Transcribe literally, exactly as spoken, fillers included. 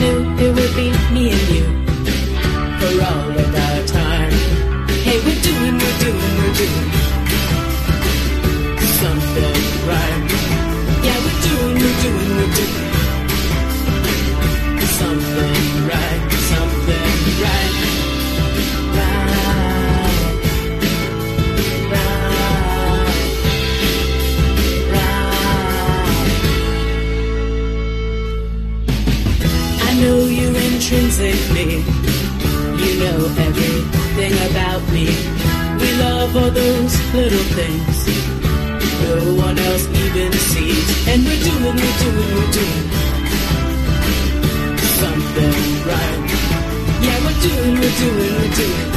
knew it would be me and you for all of our time. Hey, we're doing, we're doing, we're doing something right. Yeah, we're doing, we're doing, we're doing something right, something right. Intrinsically, you know everything about me. We love all those little things no one else even sees. And we're doing, we're doing, we're doing something right. Yeah, we're doing, we're doing, we're doing